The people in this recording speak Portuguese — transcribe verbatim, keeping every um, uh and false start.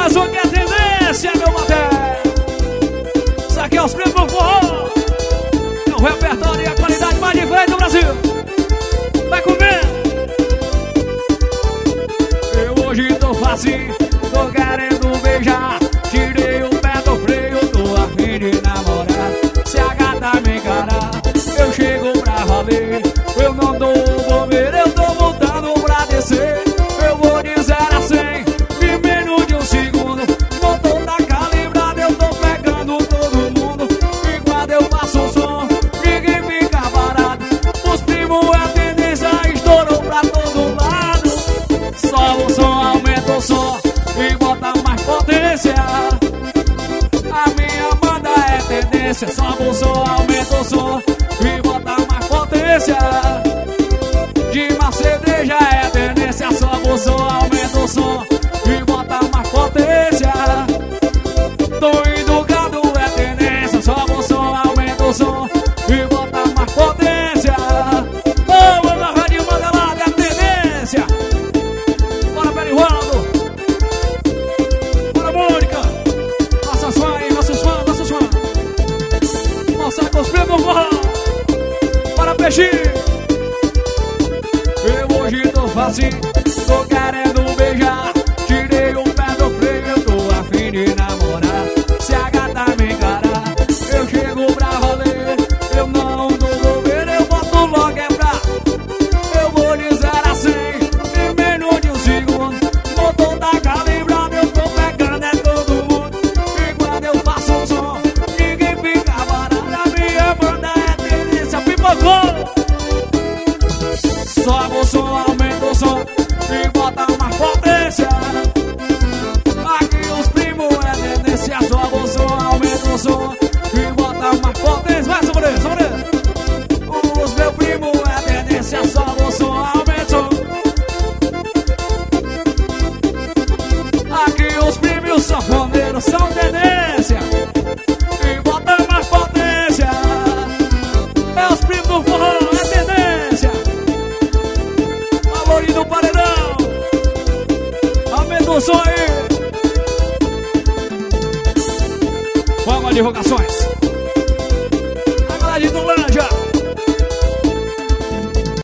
mais um que é tendência, meu bater. Isso aqui é os prêmios do forró. É o repertório e a qualidade mais diferente do Brasil. Vai comer. Eu hoje tô facinho, tô querendo beijar. Tirei o pé do freio, tô a fim de namorar. Se a gata me encarar, eu chego pra valer. Eu não dou bobeira, eu tô voltando pra descer. Eu vou dizer assim, em menos de um segundo. Não tô da calibrada, eu tô pegando todo mundo. E quando eu faço o som, ninguém fica parado. Os primos é tendência, estourou pra todo lado. Só o som, aumenta o som e bota mais potência. A minha banda é tendência. Só o som, aumenta o som e bota mais potência. De Mercedes é tendência. Só o som, aumenta o som e bota mais potência. Do Educado é tendência. Só o som, aumenta o som e bota mais potência. Ô, oh, Radinho Mandelada é tendência. Bora, Perivaldo. Bora, Mônica. Nossos fãs, nossos fãs, nossos fãs. Nossa, cosplay do forró. Bora, Peixinho. Eu hoje tô facinho, tô querendo beijar. Tirei o pé do freio, tô a fim de namorar. Se a gata me encarar, eu chego pra valer. Eu não dou bobeira, eu boto logo é pra. Eu vou dizer assim, em menos de um segundo. Motor tá calibrado, eu tô pegando é todo mundo. E quando eu faço o som, ninguém fica parado. A minha banda é tendência, pipocou. Sobe o som, aumenta o som e bota mais potência. Aqui os primos é tendência. Sobe o som, aumenta o som e bota mais potência. Vai, sobre, sobre. Os meus primos é tendência. Sobe o som, aumenta o som. Aqui os primos sanfoneiros são tendência e bota mais potência. É os primos do forró, é tendência. Do paredão, aumenta o som aí. Vamos, divulgações.